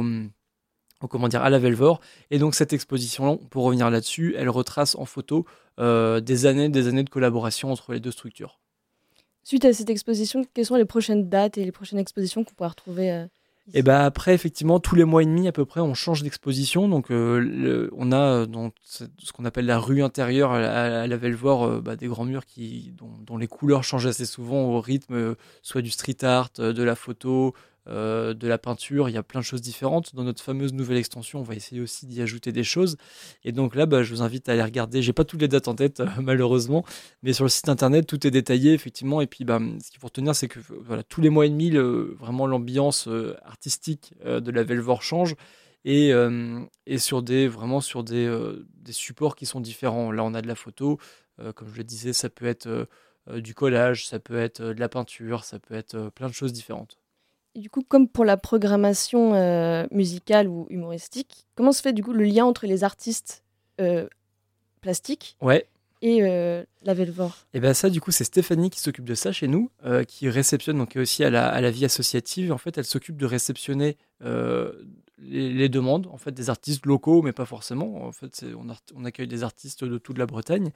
au, comment dire, à la Velvor. Et donc cette exposition, pour revenir là-dessus, elle retrace en photo euh, des années des années de collaboration entre les deux structures. Suite à cette exposition, quelles sont les prochaines dates et les prochaines expositions qu'on pourra retrouver euh, Et bah après, effectivement, tous les mois et demi à peu près, on change d'exposition. Donc euh, le, on a dans ce qu'on appelle la rue intérieure à la, à la Velvor euh, bah, des grands murs qui, dont, dont les couleurs changent assez souvent au rythme euh, soit du street art, euh, de la photo, Euh, de la peinture. Il y a plein de choses différentes. Dans notre fameuse nouvelle extension, on va essayer aussi d'y ajouter des choses. Et donc là, bah, je vous invite à aller regarder. J'ai pas toutes les dates en tête, euh, malheureusement, mais sur le site internet, tout est détaillé, effectivement. Et puis, bah, ce qu'il faut retenir, c'est que voilà, tous les mois et demi, le, vraiment l'ambiance euh, artistique euh, de la Velvor change. Et, euh, et sur des, vraiment sur des, euh, des supports qui sont différents. Là, on a de la photo. Euh, comme je le disais, ça peut être euh, du collage, ça peut être euh, de la peinture, ça peut être euh, plein de choses différentes. Et du coup, comme pour la programmation euh, musicale ou humoristique, comment se fait du coup le lien entre les artistes euh, plastiques ouais. et euh, la Velvor? Et bien ça, du coup, c'est Stéphanie qui s'occupe de ça chez nous, euh, qui réceptionne, donc aussi à la, à la vie associative. En fait, elle s'occupe de réceptionner euh, les, les demandes, en fait, des artistes locaux, mais pas forcément. En fait, c'est, on, a, on accueille des artistes de toute la Bretagne.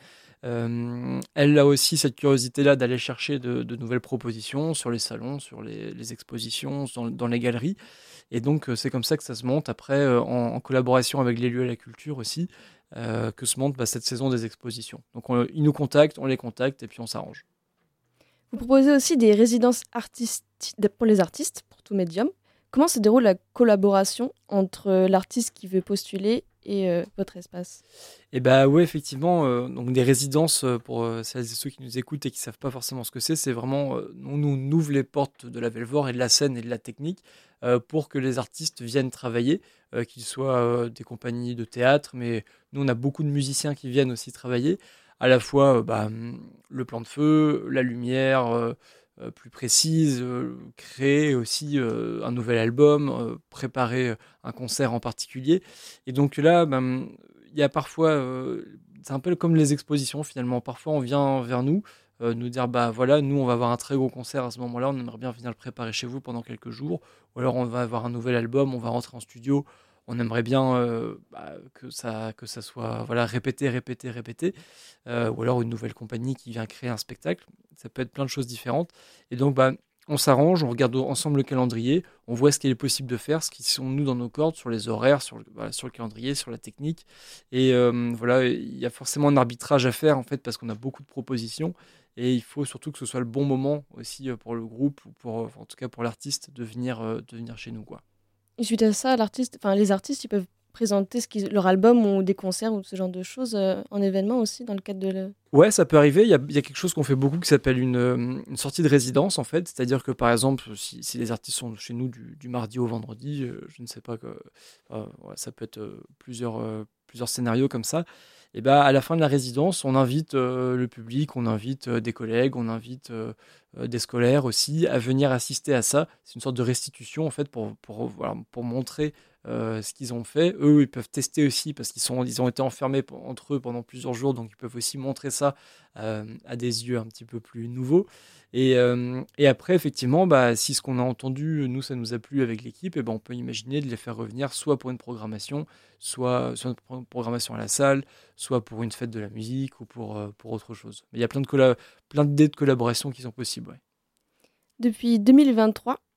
Euh, elle a aussi cette curiosité-là d'aller chercher de, de nouvelles propositions sur les salons, sur les, les expositions, dans, dans les galeries. Et donc, c'est comme ça que ça se monte après, en, en collaboration avec les lieux et la culture aussi, euh, que se monte bah, cette saison des expositions. Donc, on, ils nous contactent, on les contacte et puis on s'arrange. Vous proposez aussi des résidences artistiques pour les artistes, pour tout médium. Comment se déroule la collaboration entre l'artiste qui veut postuler et euh, votre espace? Eh bah ouais, effectivement, euh, donc des résidences pour euh, celles et ceux qui nous écoutent et qui savent pas forcément ce que c'est, c'est vraiment euh, on nous ouvre les portes de la Velvor et de la scène et de la technique euh, pour que les artistes viennent travailler, euh, qu'ils soient euh, des compagnies de théâtre, mais nous on a beaucoup de musiciens qui viennent aussi travailler, à la fois euh, bah, le plan de feu, la lumière. Euh, Euh, plus précise, euh, créer aussi euh, un nouvel album, euh, préparer un concert en particulier. Et donc là, il ben, y a parfois, euh, c'est un peu comme les expositions finalement, parfois on vient vers nous, euh, nous dire, bah voilà, nous on va avoir un très gros concert à ce moment-là, on aimerait bien venir le préparer chez vous pendant quelques jours, ou alors on va avoir un nouvel album, on va rentrer en studio, on aimerait bien euh, bah, que, ça, que ça soit voilà, répété, répété, répété, euh, ou alors une nouvelle compagnie qui vient créer un spectacle. Ça peut être plein de choses différentes. Et donc, bah, on s'arrange, on regarde ensemble le calendrier, on voit ce qu'il est possible de faire, ce qui sont nous dans nos cordes, sur les horaires, sur le, voilà, sur le calendrier, sur la technique. Et euh, voilà, il y a forcément un arbitrage à faire, en fait, parce qu'on a beaucoup de propositions. Et il faut surtout que ce soit le bon moment aussi pour le groupe, ou pour, en tout cas pour l'artiste, de venir, de venir chez nous, quoi. Et suite à ça, l'artiste, enfin, les artistes, ils peuvent présenter ce qu'ils, leur album ou des concerts ou ce genre de choses euh, en événement aussi dans le cadre de... Le... Ouais, ça peut arriver. Il y a, il y a quelque chose qu'on fait beaucoup qui s'appelle une, une sortie de résidence, en fait. C'est-à-dire que, par exemple, si, si les artistes sont chez nous du, du mardi au vendredi, euh, je ne sais pas, que, euh, ouais, ça peut être euh, plusieurs, euh, plusieurs scénarios comme ça. Et ben, à la fin de la résidence, on invite euh, le public, on invite euh, des collègues, on invite euh, euh, des scolaires aussi à venir assister à ça. C'est une sorte de restitution, en fait, pour, pour, voilà, pour montrer Euh, ce qu'ils ont fait. Eux, ils peuvent tester aussi parce qu'ils sont, ils ont été enfermés p- entre eux pendant plusieurs jours, donc ils peuvent aussi montrer ça euh, à des yeux un petit peu plus nouveaux. Et, euh, et après, effectivement, bah, si ce qu'on a entendu, nous, ça nous a plu avec l'équipe, et ben, on peut imaginer de les faire revenir soit pour une programmation, soit, soit une programmation à la salle, soit pour une fête de la musique ou pour, euh, pour autre chose. Mais il y a plein de colla- plein d'idées de collaboration qui sont possibles. Ouais. Depuis deux mille vingt-trois,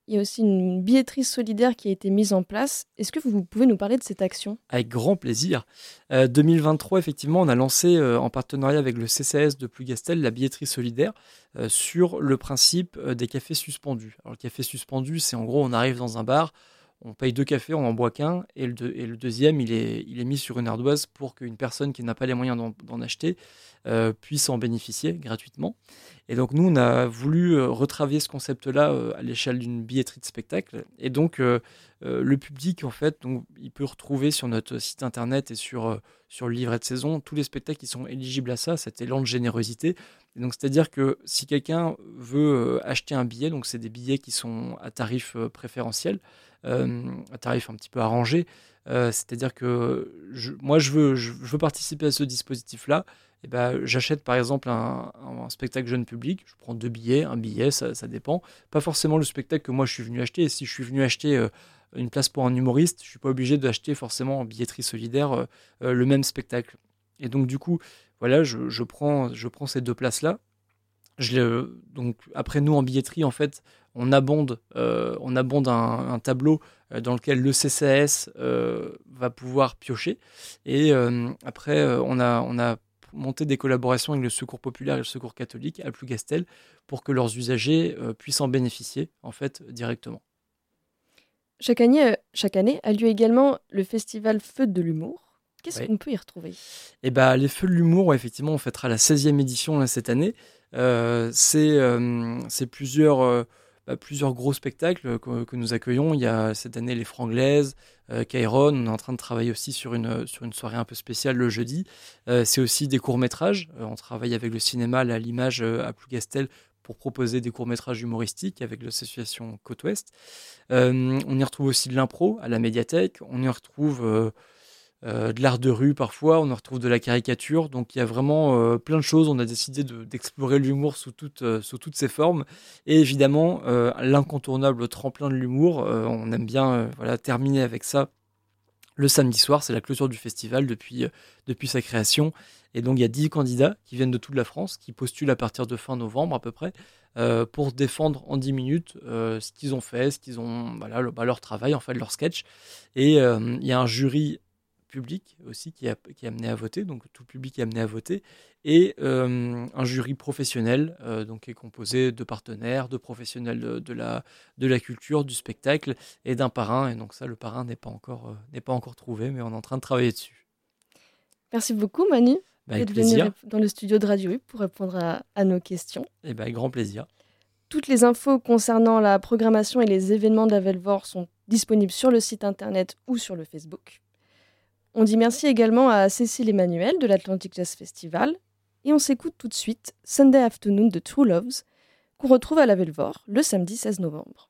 il y a aussi une billetterie solidaire qui a été mise en place. Est-ce que vous pouvez nous parler de cette action ? Avec grand plaisir. Euh, deux mille vingt-trois, effectivement, on a lancé euh, en partenariat avec le C C S de Plougastel la billetterie solidaire euh, sur le principe euh, des cafés suspendus. Alors, le café suspendu, c'est en gros, on arrive dans un bar, on paye deux cafés, on n'en boit qu'un, et le, deux, et le deuxième, il est, il est mis sur une ardoise pour qu'une personne qui n'a pas les moyens d'en, d'en acheter euh, puisse en bénéficier gratuitement. Et donc, nous, on a voulu euh, retravailler ce concept-là euh, à l'échelle d'une billetterie de spectacle. Et donc, euh, euh, le public, en fait, donc, il peut retrouver sur notre site internet et sur, euh, sur le livret de saison tous les spectacles qui sont éligibles à ça, cet élan de générosité. Et donc, c'est-à-dire que si quelqu'un veut euh, acheter un billet, donc c'est des billets qui sont à tarif euh, préférentiel, euh, à tarif un petit peu arrangé, euh, c'est-à-dire que je, moi, je veux, je, je veux participer à ce dispositif-là. Et ben, j'achète par exemple un, un spectacle jeune public, je prends deux billets, un billet, ça, ça dépend. Pas forcément le spectacle que moi je suis venu acheter. Et si je suis venu acheter euh, une place pour un humoriste, je ne suis pas obligé d'acheter forcément en billetterie solidaire euh, euh, le même spectacle. Et donc du coup, voilà, je, je, prends, je prends ces deux places-là. Je, donc après nous en billetterie, en fait, on abonde, euh, on abonde un, un tableau euh, dans lequel le C C S euh, va pouvoir piocher. Et euh, après, euh, on a... On a monter des collaborations avec le Secours populaire et le Secours catholique à Plougastel pour que leurs usagers euh, puissent en bénéficier en fait directement. Chaque année, chaque année a lieu également le festival Feux de l'humour. Qu'est-ce oui. qu'on peut y retrouver ? Eh ben, les Feux de l'humour, ouais, effectivement, on fêtera la seizième édition là, cette année. Euh, c'est, euh, c'est plusieurs, euh, bah, plusieurs gros spectacles que, que nous accueillons. Il y a cette année les Franglaises, euh, Kairon. On est en train de travailler aussi sur une, sur une soirée un peu spéciale le jeudi. Euh, c'est aussi des courts-métrages. Euh, on travaille avec le cinéma là, à l'image euh, à Plougastel pour proposer des courts-métrages humoristiques avec l'association Côte-Ouest. Euh, on y retrouve aussi de l'impro à la médiathèque. On y retrouve euh, euh, de l'art de rue parfois. On y retrouve de la caricature. Donc il y a vraiment euh, plein de choses. On a décidé de, d'explorer l'humour sous, toute, euh, sous toutes ses formes. Et évidemment, euh, l'incontournable tremplin de l'humour. Euh, on aime bien euh, voilà, terminer avec ça. Le samedi soir, c'est la clôture du festival depuis, euh, depuis sa création. Et donc, il y a dix candidats qui viennent de toute la France, qui postulent à partir de fin novembre à peu près, euh, pour défendre en dix minutes euh, ce qu'ils ont fait, ce qu'ils ont, voilà, le, bah, leur travail, en fait, leur sketch. Et euh, il y a un jury public aussi qui, a, qui est amené à voter, donc tout le public est amené à voter, et euh, un jury professionnel euh, donc, qui est composé de partenaires, de professionnels de, de, la, de la culture, du spectacle, et d'un parrain. Et donc ça, le parrain n'est pas encore, euh, n'est pas encore trouvé, mais on est en train de travailler dessus. Merci beaucoup, Manu. Bah, avec d'être plaisir. venu dans le studio de Radio U pour répondre à, à nos questions. Et bah, avec grand plaisir. Toutes les infos concernant la programmation et les événements d'Avelvor sont disponibles sur le site internet ou sur le Facebook. On dit merci également à Cécile Emmanuel de l'Atlantic Jazz Festival et on s'écoute tout de suite Sunday Afternoon de True Loves qu'on retrouve à l'Avelvor le samedi seize novembre.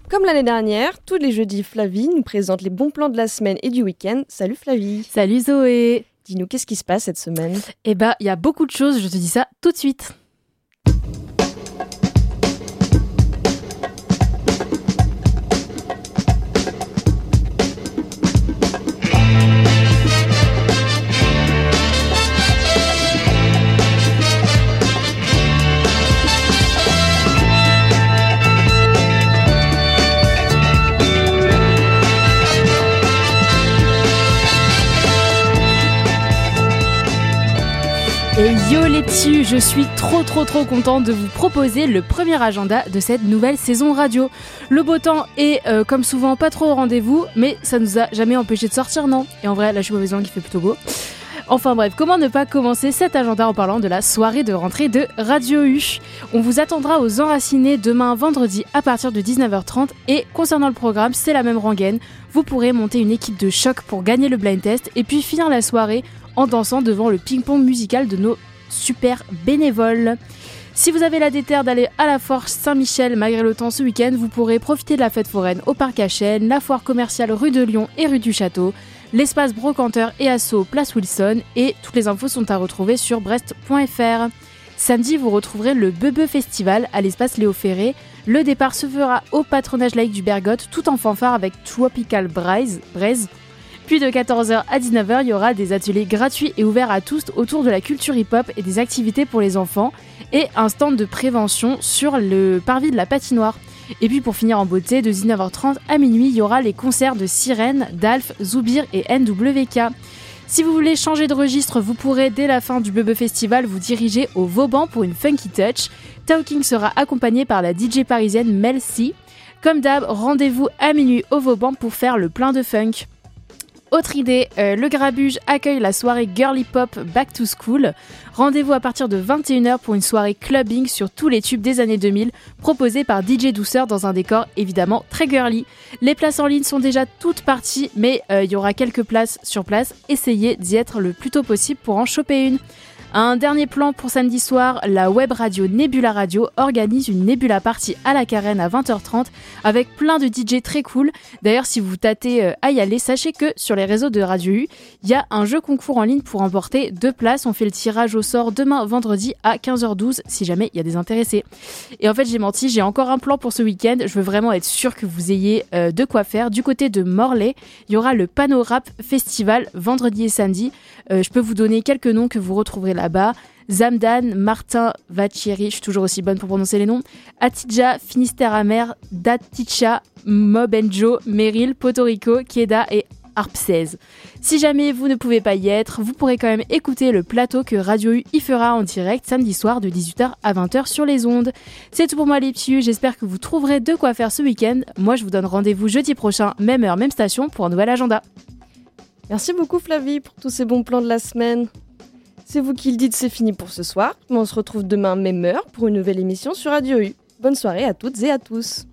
Comme l'année dernière, tous les jeudis, Flavie nous présente les bons plans de la semaine et du week-end. Salut Flavie. Salut Zoé. Dis-nous, qu'est-ce qui se passe cette semaine ? Eh bah, il y a beaucoup de choses, je te dis ça tout de suite. Et yo les petits, je suis trop trop trop contente de vous proposer le premier agenda de cette nouvelle saison radio. Le beau temps est euh, comme souvent pas trop au rendez-vous, mais ça nous a jamais empêché de sortir, non ? Et en vrai, là je suis mauvaise langue, il fait plutôt beau. Enfin bref, comment ne pas commencer cet agenda en parlant de la soirée de rentrée de Radio U. On vous attendra aux Enracinés demain vendredi à partir de dix-neuf heures trente et concernant le programme, c'est la même rengaine. Vous pourrez monter une équipe de choc pour gagner le blind test et puis finir la soirée en dansant devant le ping-pong musical de nos super bénévoles. Si vous avez la déterre d'aller à la foire Saint-Michel malgré le temps ce week-end, vous pourrez profiter de la fête foraine au parc Hachène, la foire commerciale rue de Lyon et rue du Château, l'espace brocanteur et asso place Wilson, et toutes les infos sont à retrouver sur brest point f r. Samedi, vous retrouverez le Bebe Festival à l'espace Léo Ferré. Le départ se fera au patronage laïque du Bergotte, tout en fanfare avec Tropical Braise. Braise. Puis de quatorze heures à dix-neuf heures, il y aura des ateliers gratuits et ouverts à tous autour de la culture hip-hop et des activités pour les enfants et un stand de prévention sur le parvis de la patinoire. Et puis pour finir en beauté, de dix-neuf heures trente à minuit, il y aura les concerts de Sirène, Dalf, Zoubir et N W K. Si vous voulez changer de registre, vous pourrez dès la fin du Bebe Festival vous diriger au Vauban pour une Funky Touch. Talking sera accompagné par la D J parisienne Mel C. Comme d'hab, rendez-vous à minuit au Vauban pour faire le plein de funk. Autre idée, euh, le Grabuge accueille la soirée Girly Pop Back to School. Rendez-vous à partir de vingt et une heures pour une soirée clubbing sur tous les tubes des années deux mille, proposée par D J Douceur dans un décor évidemment très girly. Les places en ligne sont déjà toutes parties, mais il euh, y aura quelques places sur place. Essayez d'y être le plus tôt possible pour en choper une. Un dernier plan pour samedi soir, la web radio Nebula Radio organise une Nebula Party à la Carène à vingt heures trente avec plein de D J très cool. D'ailleurs, si vous tâtez euh, à y aller, sachez que sur les réseaux de Radio U, il y a un jeu concours en ligne pour emporter deux places. On fait le tirage au sort demain vendredi à quinze heures douze si jamais il y a des intéressés. Et en fait, j'ai menti, j'ai encore un plan pour ce week-end. Je veux vraiment être sûre que vous ayez euh, de quoi faire. Du côté de Morlaix, il y aura le Pano Rap Festival vendredi et samedi. Euh, je peux vous donner quelques noms que vous retrouverez là-bas. Zamdan, Martin Vachiri, je suis toujours aussi bonne pour prononcer les noms, Atidja, Finistère Amer, Daticha, Mobenjo, Meryl, Porto Rico, Kieda et Arpsez. Si jamais vous ne pouvez pas y être, vous pourrez quand même écouter le plateau que Radio U y fera en direct samedi soir de dix-huit heures à vingt heures sur les ondes. C'est tout pour moi les petits, j'espère que vous trouverez de quoi faire ce week-end. Moi je vous donne rendez-vous jeudi prochain, même heure, même station pour un nouvel agenda. Merci beaucoup Flavie pour tous ces bons plans de la semaine. C'est vous qui le dites, c'est fini pour ce soir. Mais on se retrouve demain même heure pour une nouvelle émission sur Radio U. Bonne soirée à toutes et à tous.